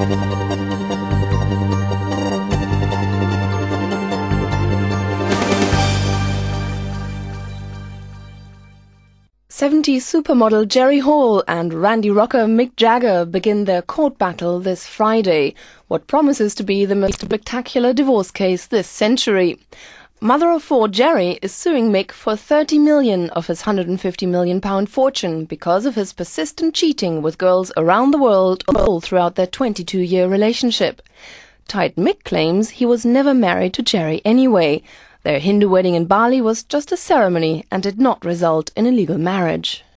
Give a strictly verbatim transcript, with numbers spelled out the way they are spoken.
seventies supermodel Jerry Hall and Randy rocker Mick Jagger begin their court battle this Friday, what promises to be the most spectacular divorce case this century. Mother of four Jerry is suing Mick for thirty million pounds of his one hundred fifty million pound fortune because of his persistent cheating with girls around the world all throughout their twenty-two year relationship. Tight Mick claims he was never married to Jerry anyway. Their Hindu wedding in Bali was just a ceremony and did not result in a legal marriage.